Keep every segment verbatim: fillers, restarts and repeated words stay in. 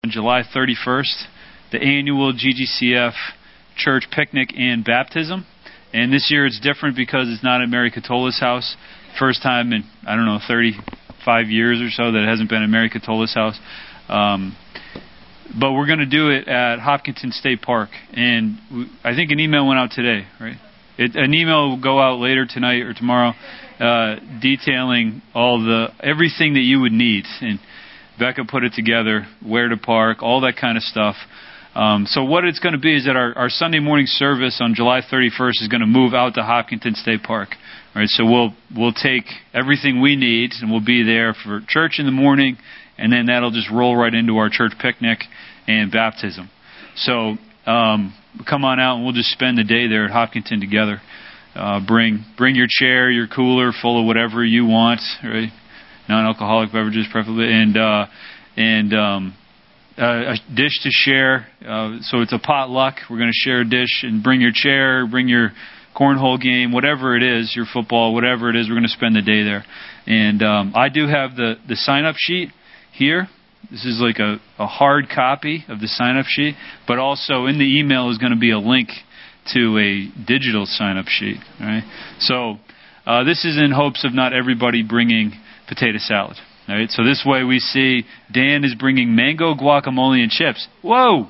July thirty-first, the annual G G C F church picnic and baptism. And this year it's different because it's not at Mary Catola's house. First time in, I don't know, thirty-five years or so that it hasn't been at Mary Catola's house. Um, but we're going to do it at Hopkinton State Park. And I think an email went out today, right? It, an email will go out later tonight or tomorrow uh, detailing all the everything that you would need. And Becca put it together, where to park, all that kind of stuff. Um, so what it's going to be is that our, our Sunday morning service on July thirty-first is going to move out to Hopkinton State Park. All right, so we'll we'll take everything we need and we'll be there for church in the morning, and then that'll just roll right into our church picnic and baptism. So um, come on out and we'll just spend the day there at Hopkinton together. Uh, bring bring your chair, your cooler full of whatever you want, right? Non-alcoholic beverages preferably, and uh, and um, uh, a dish to share. Uh, so it's a potluck. We're going to share a dish, and bring your chair, bring your cornhole game, whatever it is, your football, whatever it is. We're going to spend the day there. And um, I do have the the sign-up sheet here. This is like a, a hard copy of the sign-up sheet, but also in the email is going to be a link to a digital sign-up sheet. All right. So uh, this is in hopes of not everybody bringing potato salad. All right, so this way we see Dan is bringing mango guacamole and chips. Whoa,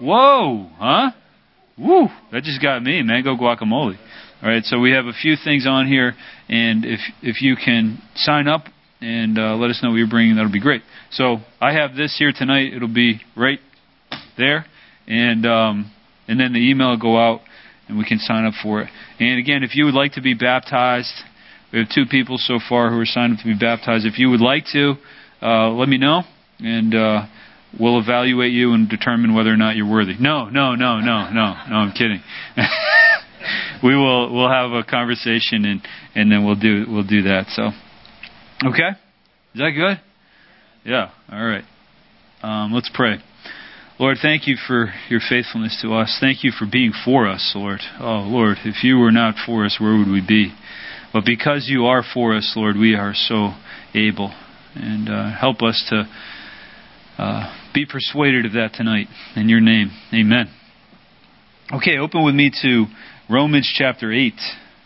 whoa, huh? Woo, that just got me, mango guacamole. All right, so we have a few things on here, and if if you can sign up and uh, let us know what you're bringing, that'll be great. So I have this here tonight. It'll be right there, and um, and then the email will go out, and we can sign up for it. And again, if you would like to be baptized, we have two people so far who are signed up to be baptized. If you would like to, uh, let me know, and uh, we'll evaluate you and determine whether or not you're worthy. No, no, no, no, no, no. I'm kidding. we will we'll have a conversation, and, and then we'll do we'll do that. So, okay, is that good? Yeah. All right. Um, let's pray. Lord, thank you for your faithfulness to us. Thank you for being for us, Lord. Oh, Lord, if you were not for us, where would we be? But because you are for us, Lord, we are so able. And uh, help us to uh, be persuaded of that tonight. In your name, amen. Okay, open with me to Romans chapter eight.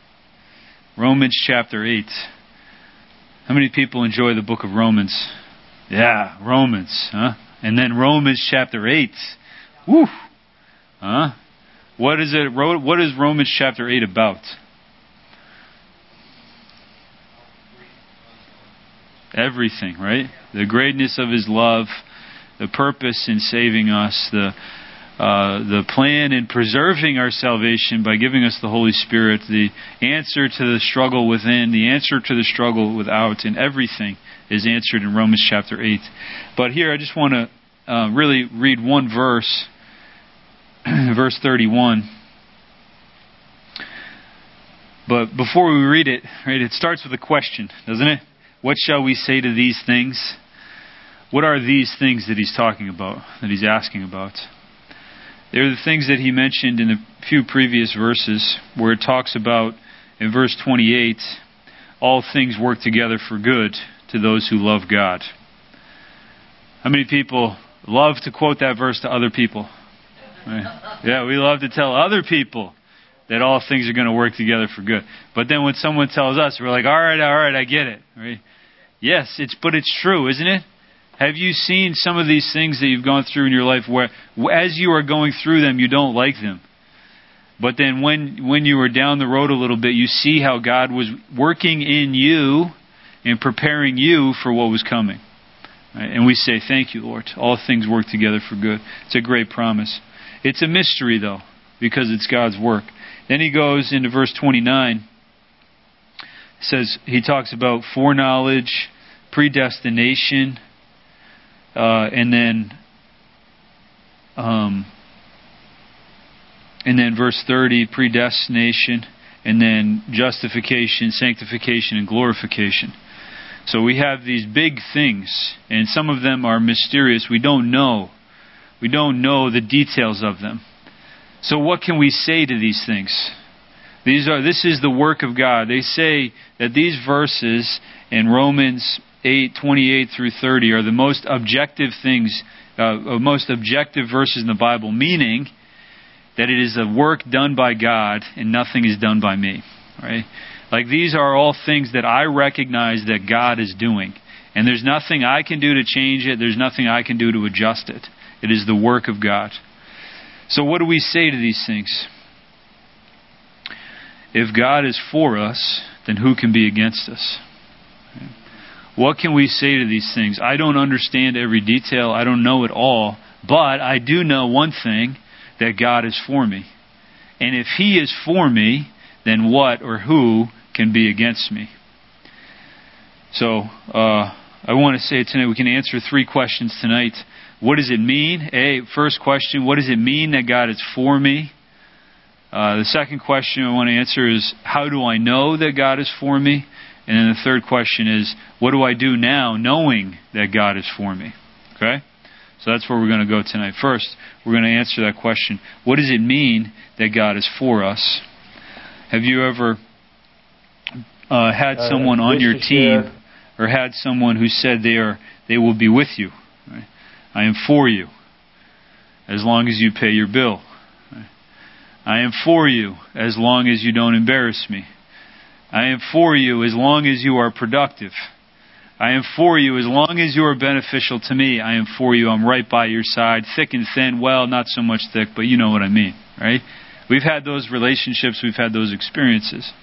Romans chapter eight. How many people enjoy the book of Romans? Yeah, Romans, huh? And then Romans chapter eight. Woo! Huh? What is it? What is Romans chapter eight about? Everything, right? The greatness of His love, the purpose in saving us, the uh, the plan in preserving our salvation by giving us the Holy Spirit, the answer to the struggle within, the answer to the struggle without, and everything is answered in Romans chapter eight. But here I just want to uh, really read one verse, verse thirty-one. But before we read it, right, it starts with a question, doesn't it? What shall we say to these things? What are these things that he's talking about, that he's asking about? They're the things that he mentioned in a few previous verses, where it talks about, in verse twenty-eight, all things work together for good to those who love God. How many people love to quote that verse to other people? Right? Yeah, we love to tell other people that all things are going to work together for good. But then when someone tells us, we're like, all right, all right, I get it. Right? Yes, it's but it's true, isn't it? Have you seen some of these things that you've gone through in your life where, as you are going through them, you don't like them? But then when when you are down the road a little bit, you see how God was working in you and preparing you for what was coming. Right? And we say, thank you, Lord. All things work together for good. It's a great promise. It's a mystery, though, because it's God's work. Then he goes into verse twenty-nine. It says, he talks about foreknowledge, predestination, uh, and then um, and then verse thirty, predestination, and then justification, sanctification, and glorification. So we have these big things, and some of them are mysterious. We don't know. We don't know the details of them. So what can we say to these things? These are. This is the work of God. They say that these verses in Romans eight, twenty-eight through thirty are the most objective things uh, most objective verses in the Bible, meaning that it is a work done by God and nothing is done by me. Right? Like these are all things that I recognize that God is doing. And there's nothing I can do to change it. There's nothing I can do to adjust it. It is the work of God. So what do we say to these things? If God is for us, then who can be against us? What can we say to these things? I don't understand every detail. I don't know it all. But I do know one thing, that God is for me. And if He is for me, then what or who can be against me? So, uh, I want to say tonight, we can answer three questions tonight. What does it mean? A, first question, what does it mean that God is for me? Uh, the second question I want to answer is, how do I know that God is for me? And then the third question is, what do I do now knowing that God is for me? Okay? So that's where we're going to go tonight. First, we're going to answer that question. What does it mean that God is for us? Have you ever uh, had someone uh, on your team or had someone who said they are they will be with you? Right? I am for you as long as you pay your bill. Right? I am for you as long as you don't embarrass me. I am for you as long as you are productive. I am for you as long as you are beneficial to me. I am for you. I'm right by your side. Thick and thin. Well, not so much thick, but you know what I mean. Right? We've had those relationships. We've had those experiences.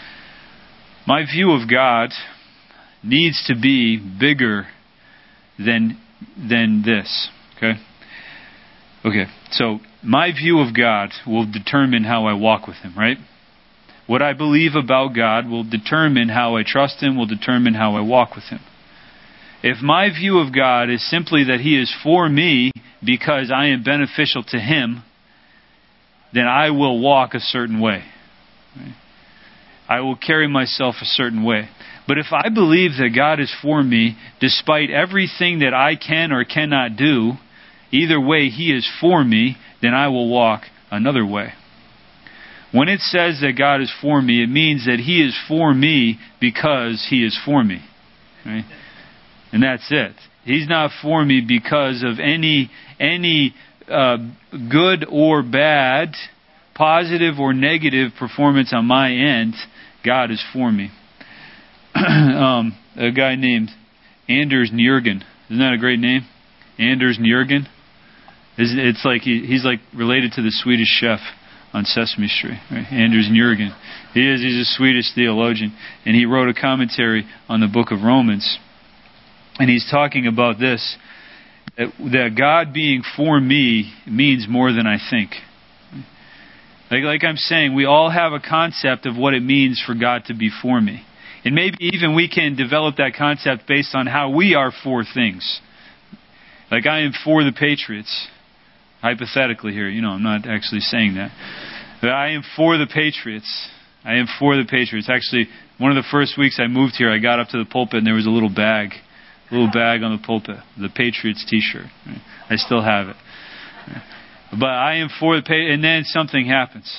My view of God needs to be bigger than than this. Okay? Okay. So, my view of God will determine how I walk with Him, right? What I believe about God will determine how I trust Him, will determine how I walk with Him. If my view of God is simply that He is for me because I am beneficial to Him, then I will walk a certain way. Right? I will carry myself a certain way. But if I believe that God is for me despite everything that I can or cannot do, either way He is for me, then I will walk another way. When it says that God is for me, it means that He is for me because He is for me. Right? And that's it. He's not for me because of any any uh, good or bad, positive or negative performance on my end. God is for me. um, a guy named Anders Njørgen. Isn't that a great name? Anders Njørgen. It's like he, he's like related to the Swedish chef on Sesame Street, right? Anders Njørgen. He is, he's a Swedish theologian, and he wrote a commentary on the book of Romans. And he's talking about this, that, that God being for me means more than I think. Like, like I'm saying, we all have a concept of what it means for God to be for me. And maybe even we can develop that concept based on how we are for things. Like I am for the Patriots. Hypothetically here, you know, I'm not actually saying that. But I am for the Patriots. I am for the Patriots. Actually, one of the first weeks I moved here, I got up to the pulpit and there was a little bag. A little bag on the pulpit. The Patriots t-shirt. I still have it. But I am for the Patriots. And then something happens.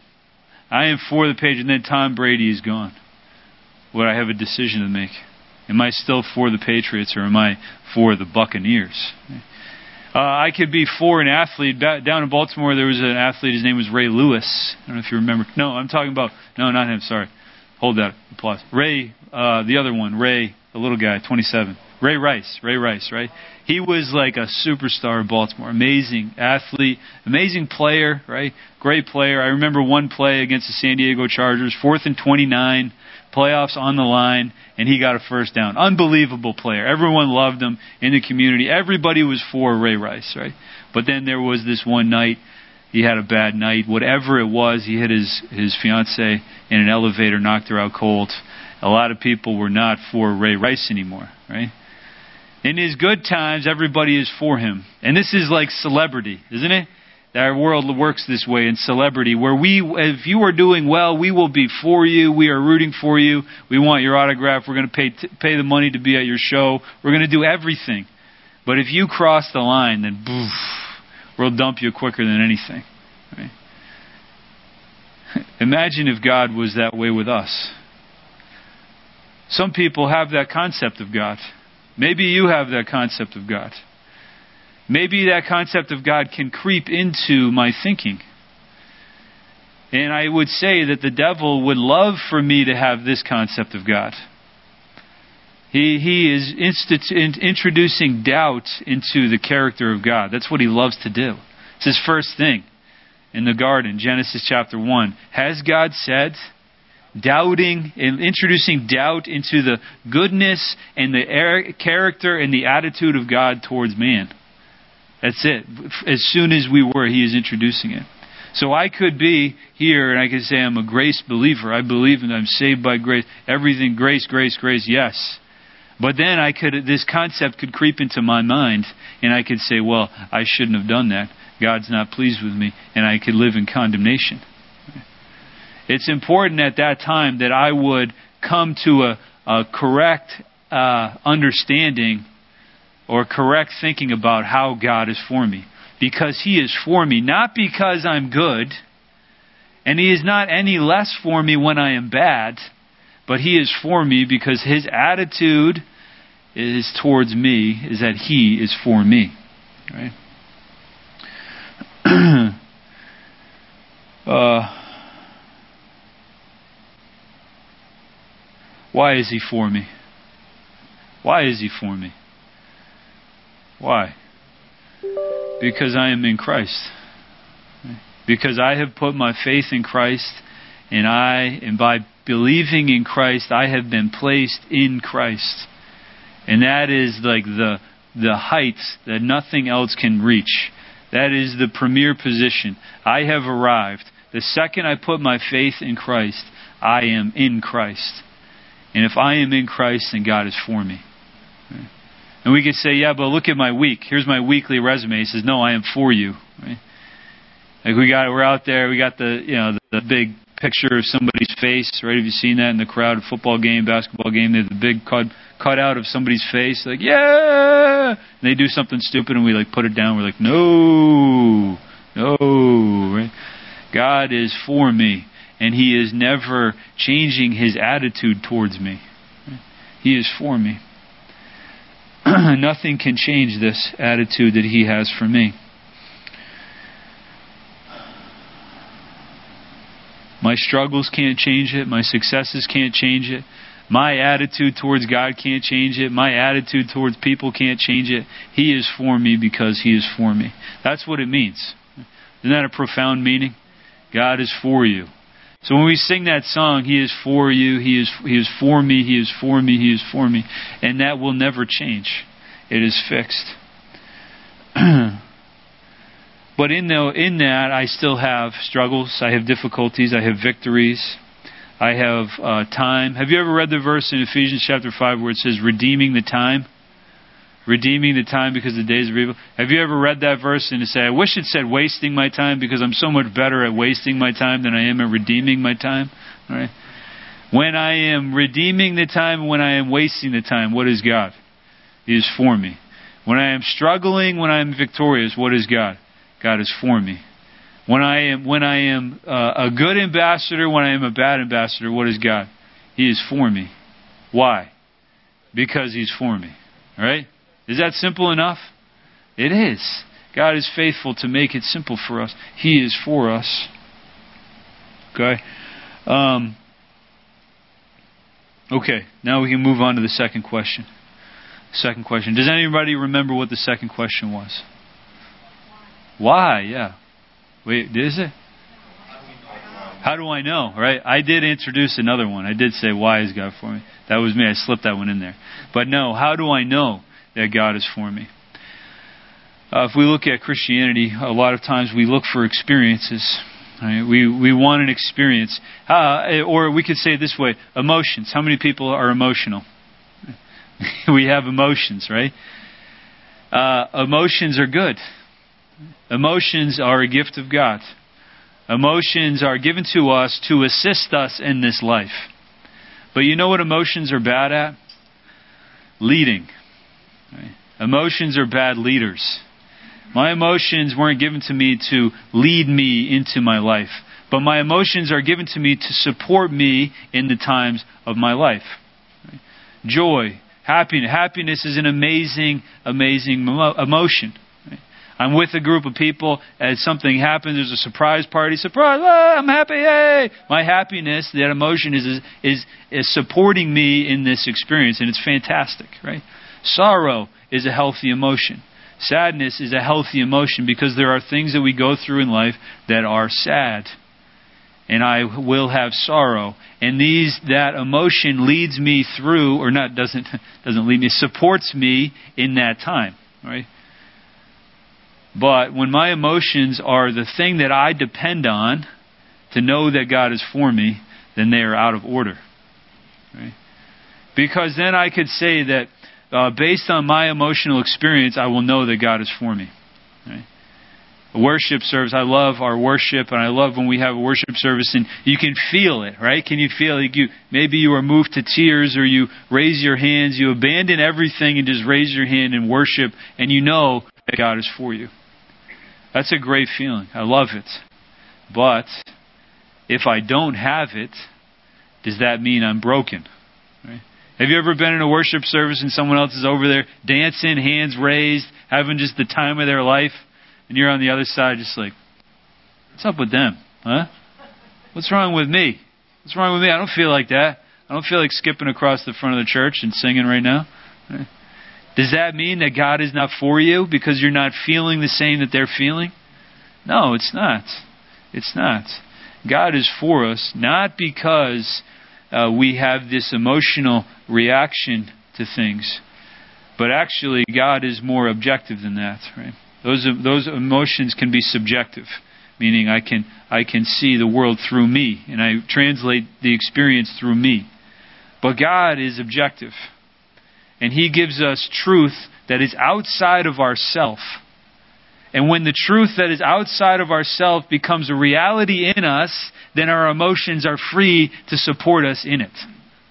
I am for the Patriots. And then Tom Brady is gone. Where I have a decision to make. Am I still for the Patriots or am I for the Buccaneers? Uh, I could be for an athlete. Down in Baltimore, there was an athlete. His name was Ray Lewis. I don't know if you remember. No, I'm talking about... No, not him. Sorry. Hold that applause. Ray, uh, the other one. Ray, the little guy, twenty-seven. Ray Rice. Ray Rice, right? He was like a superstar in Baltimore. Amazing athlete. Amazing player, right? Great player. I remember one play against the San Diego Chargers. Fourth and twenty-nine. Playoffs on the line, and he got a first down. Unbelievable player. Everyone loved him in the community. Everybody was for Ray Rice, right? But then there was this one night, he had a bad night. Whatever it was, he hit his, his fiancée in an elevator, knocked her out cold. A lot of people were not for Ray Rice anymore, right? In his good times, everybody is for him. And this is like celebrity, isn't it? Our world works this way in celebrity, where we, if you are doing well, we will be for you. We are rooting for you. We want your autograph. We're going to pay t- pay the money to be at your show. We're going to do everything. But if you cross the line, then boof, we'll dump you quicker than anything. Right? Imagine if God was that way with us. Some people have that concept of God. Maybe you have that concept of God. maybe that concept of God can creep into my thinking. And I would say that the devil would love for me to have this concept of God. He he is instit- in, introducing doubt into the character of God. That's what he loves to do. It's his first thing in the garden, Genesis chapter one. Has God said? Doubting and introducing doubt into the goodness and the er- character and the attitude of God towards man. That's it. As soon as we were, he is introducing it. So I could be here and I could say I'm a grace believer. I believe and I'm saved by grace. Everything grace, grace, grace, yes. But then I could, this concept could creep into my mind and I could say, well, I shouldn't have done that. God's not pleased with me, and I could live in condemnation. It's important at that time that I would come to a, a correct uh, understanding or correct thinking about how God is for me. Because He is for me, not because I'm good, and He is not any less for me when I am bad, but He is for me because His attitude is towards me, is that He is for me. Right? uh, why is He for me? Why is He for me? Why? Because I am in Christ. Because I have put my faith in Christ, and I, and by believing in Christ, I have been placed in Christ. And that is like the the heights that nothing else can reach. That is the premier position. I have arrived. The second I put my faith in Christ, I am in Christ. And if I am in Christ, then God is for me. Right? And we could say, yeah, but look at my week. Here's my weekly resume. He says, no, I am for you. Right? Like we got, we're out there. We got the, you know, the, the big picture of somebody's face. Right? Have you seen that in the crowd? A football game, basketball game. They have the big cut, cut out of somebody's face. Like, yeah. And they do something stupid, and we like put it down. We're like, no, no. Right? God is for me, and He is never changing His attitude towards me. Right? He is for me. Nothing can change this attitude that He has for me. My struggles can't change it. My successes can't change it. My attitude towards God can't change it. My attitude towards people can't change it. He is for me because He is for me. That's what it means. Isn't that a profound meaning? God is for you. So when we sing that song, He is for you, He is He is for me, He is for me, He is for me. And that will never change. It is fixed. But in the, in that, I still have struggles, I have difficulties, I have victories, I have uh, time. Have you ever read the verse in Ephesians chapter five where it says, redeeming the time? Redeeming the time because the days are evil. Have you ever read that verse and say, I wish it said wasting my time because I'm so much better at wasting my time than I am at redeeming my time? All right. When I am redeeming the time, when I am wasting the time, what is God? He is for me. When I am struggling, when I am victorious, what is God? God is for me. When I am when I am uh, a good ambassador, when I am a bad ambassador, what is God? He is for me. Why? Because He's for me. All right? Is that simple enough? It is. God is faithful to make it simple for us. He is for us. Okay? Um, okay, now we can move on to the second question. Second question. Does anybody remember what the second question was? Why? Yeah. Wait, is it? How do I know? Right? I did introduce another one. I did say, why is God for me? That was me. I slipped that one in there. But no, how do I know that God is for me? Uh, if we look at Christianity, a lot of times we look for experiences. Right? We we want an experience. Uh, or we could say it this way, emotions. How many people are emotional? We have emotions, right? Uh, emotions are good. Emotions are a gift of God. Emotions are given to us to assist us in this life. But you know what emotions are bad at? Leading. Right? Emotions are bad leaders. My emotions weren't given to me to lead me into my life, but my emotions are given to me to support me in the times of my life. Right? Joy, happiness. Happiness is an amazing, amazing emotion. Right? I'm with a group of people, as something happens, there's a surprise party, surprise, ah, I'm happy, yay! My happiness, that emotion is, is, is supporting me in this experience, and it's fantastic, right? Sorrow is a healthy emotion. Sadness is a healthy emotion because there are things that we go through in life that are sad. And I will have sorrow. And these that emotion leads me through, or not doesn't doesn't lead me, supports me in that time. Right? But when my emotions are the thing that I depend on to know that God is for me, then they are out of order. Right? Because then I could say that uh, based on my emotional experience, I will know that God is for me. Right? A worship service, I love our worship, and I love when we have a worship service and you can feel it, right? Can you feel it? You, maybe you are moved to tears, or you raise your hands, you abandon everything and just raise your hand and worship, and you know that God is for you. That's a great feeling. I love it. But if I don't have it, does that mean I'm broken? Right? Have you ever been in a worship service and someone else is over there dancing, hands raised, having just the time of their life, and you're on the other side just like, what's up with them? Huh? What's wrong with me? What's wrong with me? I don't feel like that. I don't feel like skipping across the front of the church and singing right now. Right? Does that mean that God is not for you because you're not feeling the same that they're feeling? No, it's not. It's not. God is for us, not because uh, we have this emotional reaction to things, but actually God is more objective than that. Right? Those those emotions can be subjective, meaning I can I can see the world through me, and I translate the experience through me. But God is objective, and He gives us truth that is outside of ourself. And when the truth that is outside of ourself becomes a reality in us, then our emotions are free to support us in it.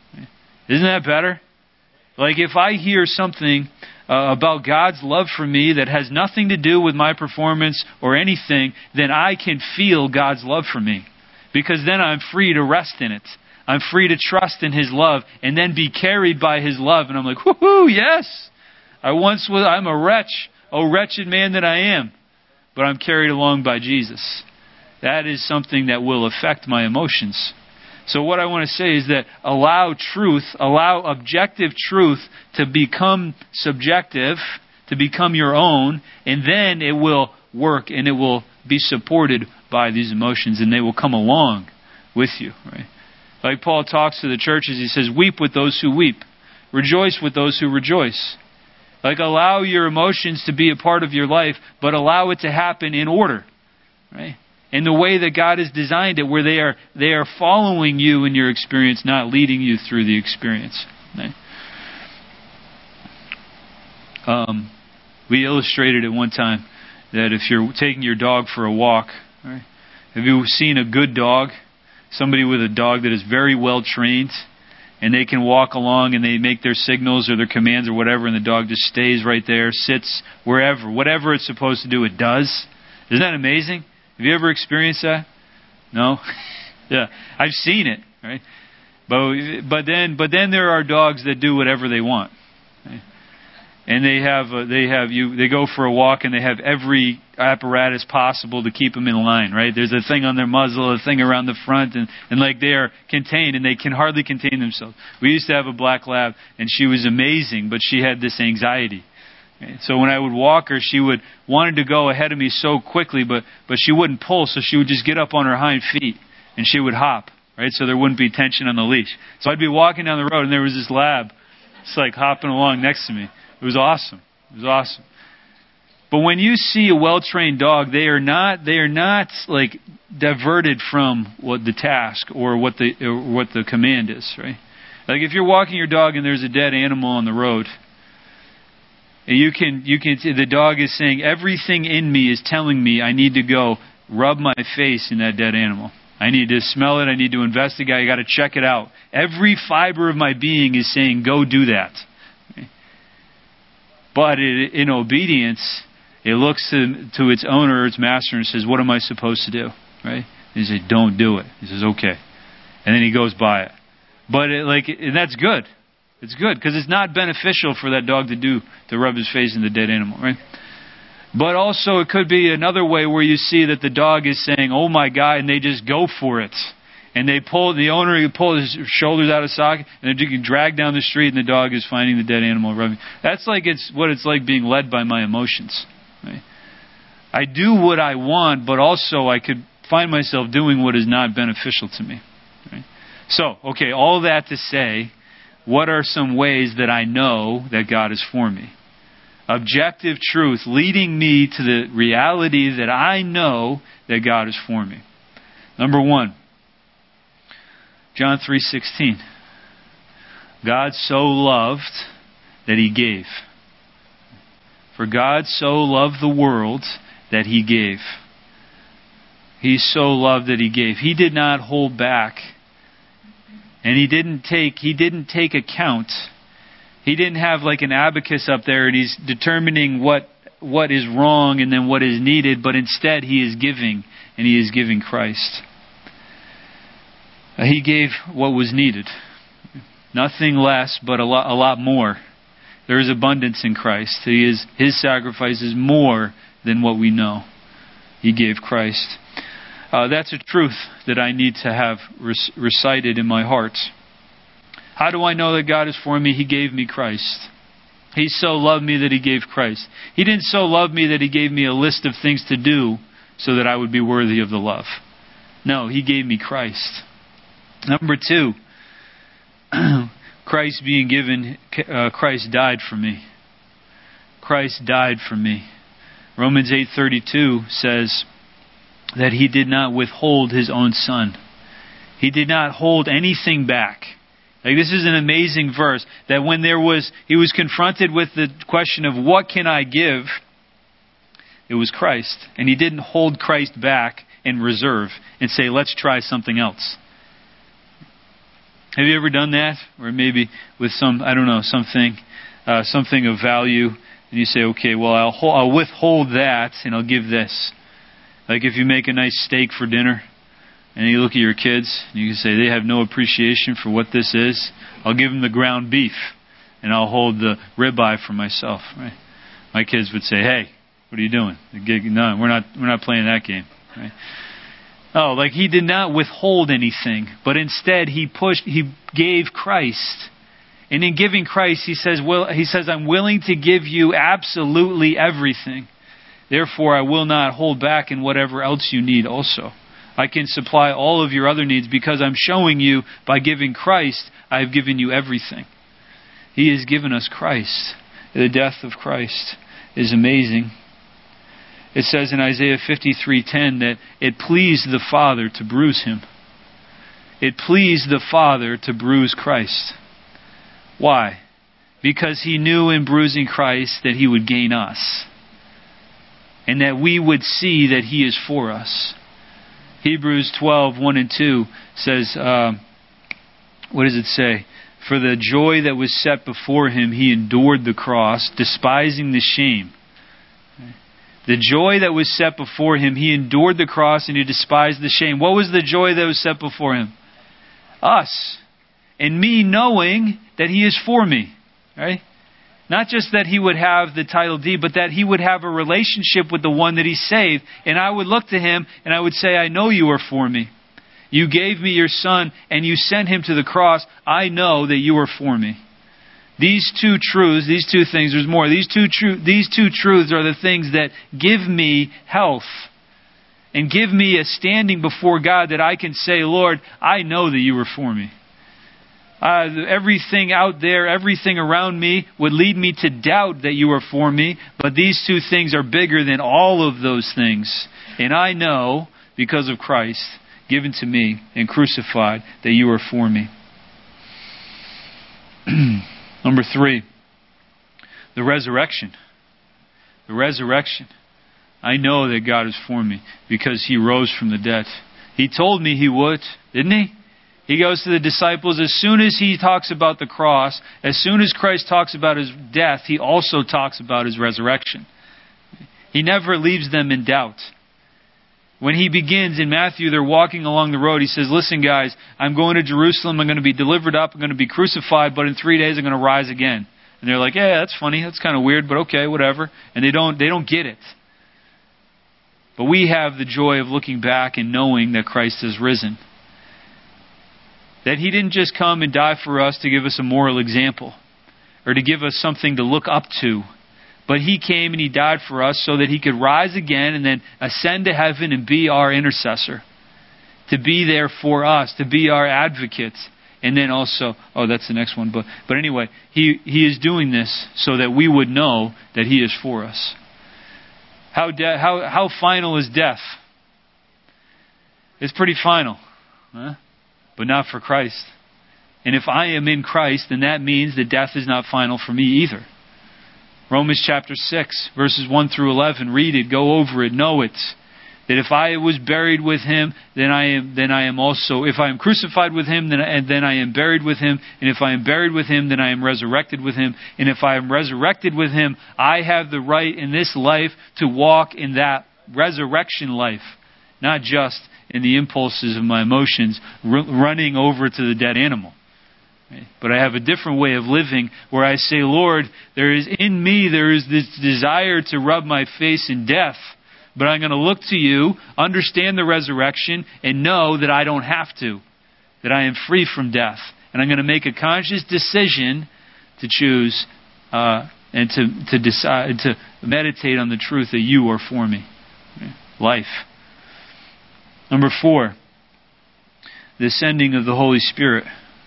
Isn't that better? Like if I hear something uh, about God's love for me that has nothing to do with my performance or anything, then I can feel God's love for me. Because then I'm free to rest in it. I'm free to trust in His love and then be carried by His love. And I'm like, whoo-hoo, yes! I once was, I'm a wretch. Oh, wretched man that I am. But I'm carried along by Jesus. That is something that will affect my emotions. So what I want to say is that allow truth, allow objective truth to become subjective, to become your own, and then it will work and it will be supported by these emotions and they will come along with you. Right? Like Paul talks to the churches, he says, weep with those who weep. Rejoice with those who rejoice. Like allow your emotions to be a part of your life, but allow it to happen in order. Right? In the way that God has designed it, where they are they are following you in your experience, not leading you through the experience. Right? Um, we illustrated at one time that if you're taking your dog for a walk, right? Have you seen a good dog? Somebody with a dog that is very well trained, and they can walk along and they make their signals or their commands or whatever, and the dog just stays right there, sits wherever, whatever it's supposed to do, it does. Isn't that amazing? Have you ever experienced that? No? Yeah. I've seen it, right? But but then but then there are dogs that do whatever they want. Right? And they have uh, they have you they go for a walk and they have every apparatus possible to keep them in line, right? There's a thing on their muzzle, a thing around the front, and, and like they are contained and they can hardly contain themselves. We used to have a black lab and she was amazing, but she had this anxiety. So when I would walk her, she would wanted to go ahead of me so quickly, but but she wouldn't pull, so she would just get up on her hind feet and she would hop, right? So there wouldn't be tension on the leash. So I'd be walking down the road and there was this lab, just like hopping along next to me. It was awesome. It was awesome. But when you see a well-trained dog, they are not they are not like diverted from what the task or what the or what the command is, right? Like if you're walking your dog and there's a dead animal on the road, You can, you can, the dog is saying, everything in me is telling me I need to go rub my face in that dead animal. I need to smell it. I need to investigate. I got to check it out. Every fiber of my being is saying, go do that. Okay? But it, in obedience, it looks to, to its owner, its master, and says, what am I supposed to do? Right? He says, don't do it. He says, okay. And then he goes by it. But it, like, and that's good. It's good because it's not beneficial for that dog to do to rub his face in the dead animal, right? But also it could be another way where you see that the dog is saying, oh my God, and they just go for it. And they pull, the owner you pull his shoulders out of socket, and you can drag down the street, and the dog is finding the dead animal rubbing. That's like it's what it's like being led by my emotions. Right? I do what I want, but also I could find myself doing what is not beneficial to me. Right? So, okay, all that to say, what are some ways that I know that God is for me? Objective truth leading me to the reality that I know that God is for me. Number one, John three sixteen. God so loved that He gave. For God so loved the world that He gave. He so loved that He gave. He did not hold back. And He didn't take, He didn't take account. He didn't have like an abacus up there and He's determining what, what is wrong and then what is needed, but instead He is giving, and He is giving Christ. He gave what was needed. Nothing less, but a lot, a lot more. There is abundance in Christ. He is, His sacrifice is more than what we know. He gave Christ. Uh, that's a truth that I need to have rec- recited in my heart. How do I know that God is for me? He gave me Christ. He so loved me that He gave Christ. He didn't so love me that He gave me a list of things to do so that I would be worthy of the love. No, He gave me Christ. Number two, Christ being given, uh, Christ died for me. Christ died for me. Romans eight thirty-two says that He did not withhold His own Son. He did not hold anything back. Like, this is an amazing verse, that when there was, He was confronted with the question of what can I give, it was Christ. And He didn't hold Christ back in reserve and say, let's try something else. Have you ever done that? Or maybe with some, I don't know, something, uh, something of value, and you say, okay, well, I'll, hold, I'll withhold that and I'll give this. Like if you make a nice steak for dinner, and you look at your kids, and you can say, they have no appreciation for what this is. I'll give them the ground beef, and I'll hold the ribeye for myself. Right? My kids would say, hey, what are you doing? No, we're not, we're not playing that game. Right? Oh, like He did not withhold anything, but instead He pushed, He gave Christ. And in giving Christ, He says, well, He says, I'm willing to give you absolutely everything. Therefore, I will not hold back in whatever else you need also. I can supply all of your other needs because I'm showing you by giving Christ, I have given you everything. He has given us Christ. The death of Christ is amazing. It says in Isaiah fifty-three ten that it pleased the Father to bruise Him. It pleased the Father to bruise Christ. Why? Because He knew in bruising Christ that He would gain us. And that we would see that He is for us. Hebrews twelve, one and two says, uh, what does it say? For the joy that was set before Him, He endured the cross, despising the shame. The joy that was set before Him, He endured the cross and He despised the shame. What was the joy that was set before Him? Us. And me knowing that He is for me. Right? Not just that He would have the title deed, but that He would have a relationship with the one that He saved. And I would look to Him and I would say, I know you are for me. You gave me your Son and you sent Him to the cross. I know that you are for me. These two truths, these two things, there's more. These two, tru- these two truths are the things that give me health. And give me a standing before God that I can say, Lord, I know that you are for me. Uh, everything out there, everything around me would lead me to doubt that you are for me. But these two things are bigger than all of those things. And I know, because of Christ, given to me and crucified, that you are for me. Number three, the resurrection. The resurrection. I know that God is for me because He rose from the dead. He told me He would, didn't He? He goes to the disciples, as soon as He talks about the cross, as soon as Christ talks about His death, He also talks about His resurrection. He never leaves them in doubt. When He begins in Matthew, they're walking along the road. He says, listen guys, I'm going to Jerusalem. I'm going to be delivered up. I'm going to be crucified. But in three days, I'm going to rise again. And they're like, yeah, that's funny. That's kind of weird, but okay, whatever. And they don't, they don't get it. But we have the joy of looking back and knowing that Christ has risen. That He didn't just come and die for us to give us a moral example or to give us something to look up to. But He came and He died for us so that He could rise again and then ascend to heaven and be our intercessor. To be there for us, to be our advocate. And then also, oh, that's the next one. But but anyway, He He is doing this so that we would know that He is for us. How de- how how final is death? It's pretty final, huh? But not for Christ. And if I am in Christ, then that means that death is not final for me either. Romans chapter six, verses one through eleven. Read it, go over it, know it. That if I was buried with Him, then I am then I am also, if I am crucified with Him, then I, then I am buried with Him. And if I am buried with Him, then I am resurrected with Him. And if I am resurrected with Him, I have the right in this life to walk in that resurrection life. Not just in the impulses of my emotions, r- running over to the dead animal. Right? But I have a different way of living where I say, Lord, there is in me, there is this desire to rub my face in death. But I'm going to look to You, understand the resurrection, and know that I don't have to. That I am free from death. And I'm going to make a conscious decision to choose uh, and to, to decide, to meditate on the truth that You are for me. Life. Number four, the ascending of the Holy Spirit.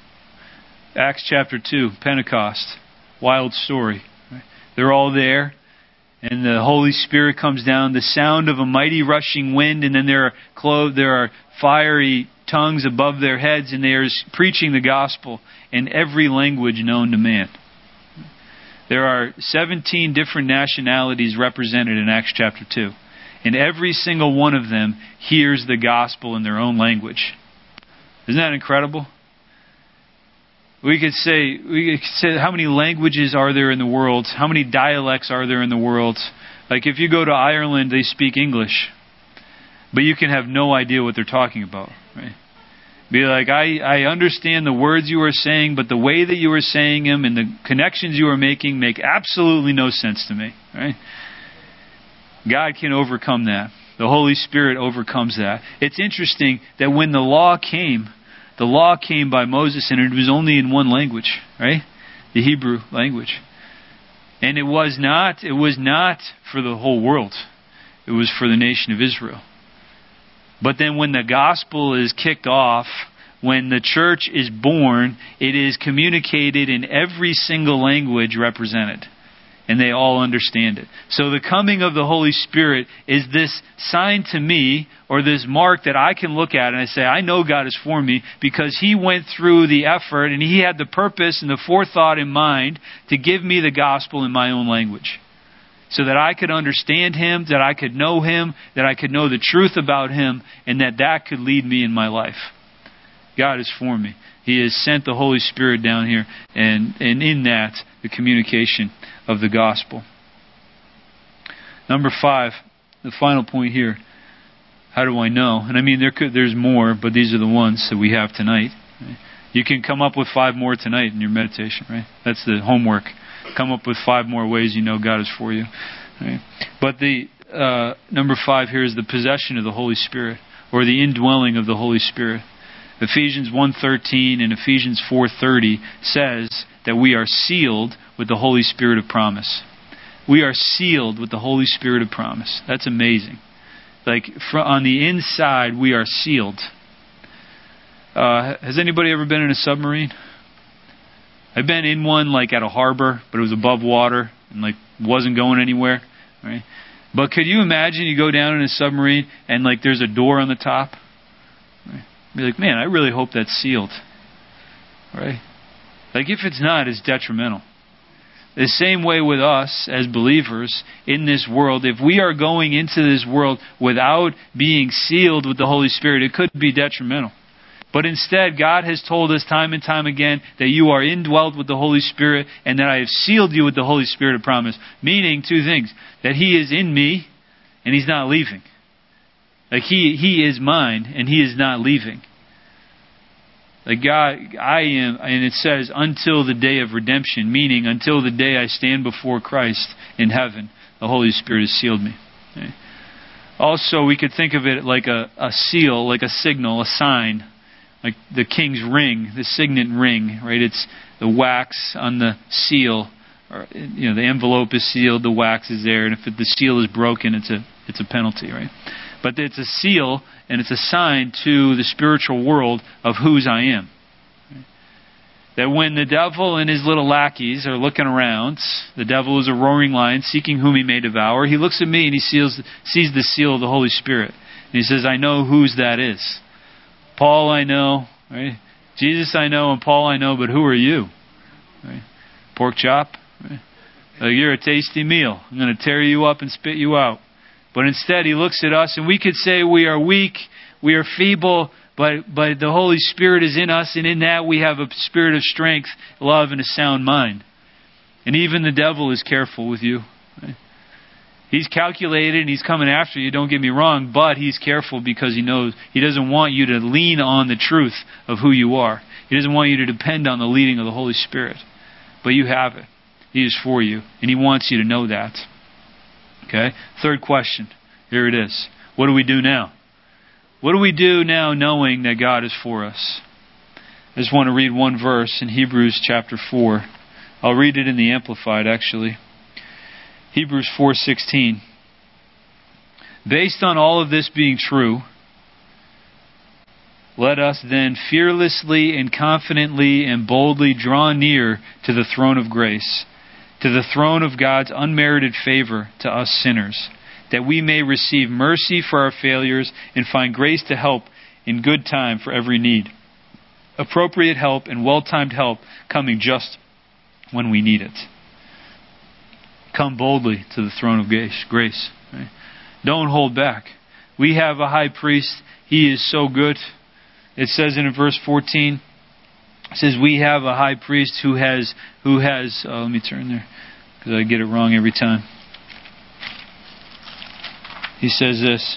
Acts chapter two, Pentecost. Wild story. They're all there. And the Holy Spirit comes down, the sound of a mighty rushing wind, and then there are clothed, there are fiery tongues above their heads, and they are preaching the gospel in every language known to man. There are seventeen different nationalities represented in Acts chapter two. And every single one of them hears the gospel in their own language. Isn't that incredible? We could say, we could say, how many languages are there in the world? How many dialects are there in the world? Like if you go to Ireland, they speak English. But you can have no idea what they're talking about. Right? Be like, I, I understand the words you are saying, but the way that you are saying them and the connections you are making make absolutely no sense to me. Right? God can overcome that. The Holy Spirit overcomes that. It's interesting that when the law came, the law came by Moses, and it was only in one language, right? The Hebrew language. And it was not, it was not for the whole world. It was for the nation of Israel. But then when the gospel is kicked off, when the church is born, it is communicated in every single language represented. And they all understand it. So the coming of the Holy Spirit is this sign to me, or this mark that I can look at and I say, I know God is for me because He went through the effort and He had the purpose and the forethought in mind to give me the gospel in my own language. So that I could understand Him, that I could know Him, that I could know the truth about Him, and that that could lead me in my life. God is for me. He has sent the Holy Spirit down here, and, and in that, the communication of the gospel. Number five, the final point here. How do I know? And I mean, there could, there's more, but these are the ones that we have tonight. Right? You can come up with five more tonight in your meditation, right? That's the homework. Come up with five more ways you know God is for you. Right? But the uh, number five here is the possession of the Holy Spirit, or the indwelling of the Holy Spirit. Ephesians one thirteen and Ephesians four thirty says that we are sealed with the Holy Spirit of promise. We are sealed with the Holy Spirit of promise. That's amazing. Like on the inside, we are sealed. Uh, has anybody ever been in a submarine? I've been in one like at a harbor, but it was above water and like wasn't going anywhere. Right? But could you imagine you go down in a submarine and like there's a door on the top? Right? Be like, man, I really hope that's sealed. Right? Like if it's not, it's detrimental. The same way with us as believers in this world, if we are going into this world without being sealed with the Holy Spirit, it could be detrimental. But instead, God has told us time and time again that you are indwelt with the Holy Spirit and that I have sealed you with the Holy Spirit of promise. Meaning two things. That He is in me and He's not leaving. Like He, he is mine and He is not leaving. Like God, I am, and it says, until the day of redemption, meaning until the day I stand before Christ in heaven, the Holy Spirit has sealed me. Okay? Also, we could think of it like a, a seal, like a signal, a sign, like the king's ring, the signet ring, right? It's the wax on the seal, or, you know, the envelope is sealed, the wax is there, and if the seal is broken, it's a it's a penalty, right? But it's a seal, and it's a sign to the spiritual world of whose I am. Right? That when the devil and his little lackeys are looking around, the devil is a roaring lion seeking whom he may devour. He looks at me and he seals, sees the seal of the Holy Spirit. And he says, I know whose that is. Paul I know, right? Jesus I know, and Paul I know, but who are you? Right? Pork chop? Right? Like, you're a tasty meal. I'm going to tear you up and spit you out. But instead he looks at us, and we could say we are weak, we are feeble, but but the Holy Spirit is in us, and in that we have a spirit of strength, love, and a sound mind. And even the devil is careful with you. Right? He's calculated and he's coming after you, don't get me wrong, but he's careful because he knows he doesn't want you to lean on the truth of who you are. He doesn't want you to depend on the leading of the Holy Spirit. But you have it. He is for you, and he wants you to know that. Okay? Third question. Here it is. What do we do now? What do we do now knowing that God is for us? I just want to read one verse in Hebrews chapter four. I'll read it in the Amplified, actually. Hebrews four sixteen. Based on all of this being true, let us then fearlessly and confidently and boldly draw near to the throne of grace, to the throne of God's unmerited favor to us sinners, that we may receive mercy for our failures and find grace to help in good time for every need. Appropriate help and well-timed help coming just when we need it. Come boldly to the throne of grace. Right? Don't hold back. We have a high priest. He is so good. It says in verse fourteen, it says we have a high priest who has, who has, oh, let me turn there because I get it wrong every time. He says this,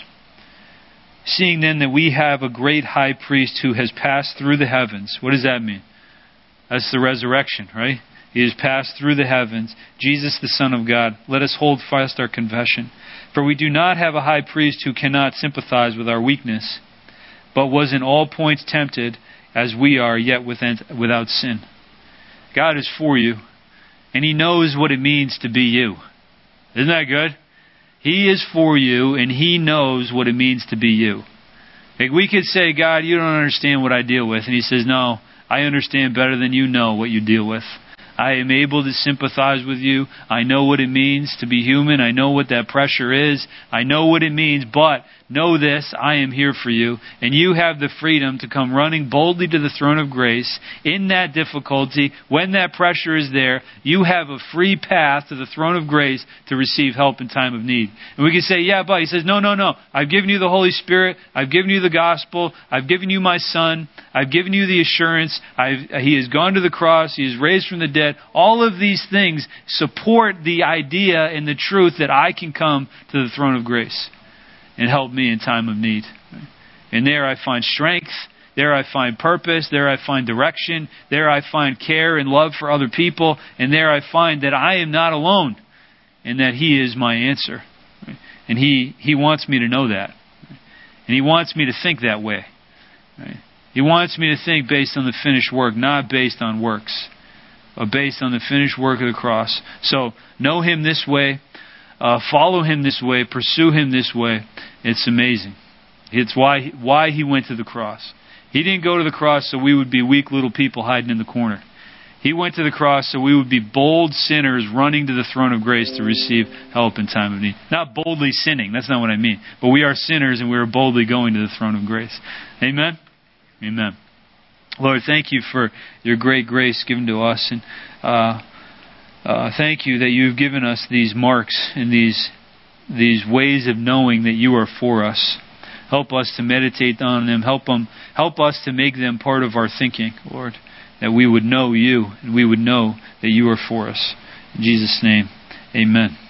seeing then that we have a great high priest who has passed through the heavens. What does that mean? That's the resurrection, right? He has passed through the heavens, Jesus the Son of God. Let us hold fast our confession. For we do not have a high priest who cannot sympathize with our weakness, but was in all points tempted as we are, yet without sin. God is for you, and He knows what it means to be you. Isn't that good? He is for you, and He knows what it means to be you. Like we could say, God, you don't understand what I deal with. And He says, no, I understand better than you know what you deal with. I am able to sympathize with you. I know what it means to be human. I know what that pressure is. I know what it means, but know this, I am here for you. And you have the freedom to come running boldly to the throne of grace in that difficulty. When that pressure is there, you have a free path to the throne of grace to receive help in time of need. And we can say, yeah, but He says, no, no, no. I've given you the Holy Spirit. I've given you the gospel. I've given you my Son. I've given you the assurance. I've, He has gone to the cross. He is raised from the dead. All of these things support the idea and the truth that I can come to the throne of grace and help me in time of need. And there I find strength. There I find purpose. There I find direction. There I find care and love for other people. And there I find that I am not alone and that He is my answer. And He, he wants me to know that. And He wants me to think that way. He wants me to think based on the finished work, not based on works, but based on the finished work of the cross. So know Him this way. Uh, follow Him this way. Pursue Him this way. It's amazing. It's why why He went to the cross. He didn't go to the cross so we would be weak little people hiding in the corner. He went to the cross so we would be bold sinners running to the throne of grace to receive help in time of need. Not boldly sinning. That's not what I mean. But we are sinners and we are boldly going to the throne of grace. Amen? Amen. Lord, thank You for Your great grace given to us. And uh, uh, thank You that You've given us these marks and these these ways of knowing that You are for us. Help us to meditate on them. Help them. Help us to make them part of our thinking, Lord, that we would know You and we would know that You are for us. In Jesus' name, amen.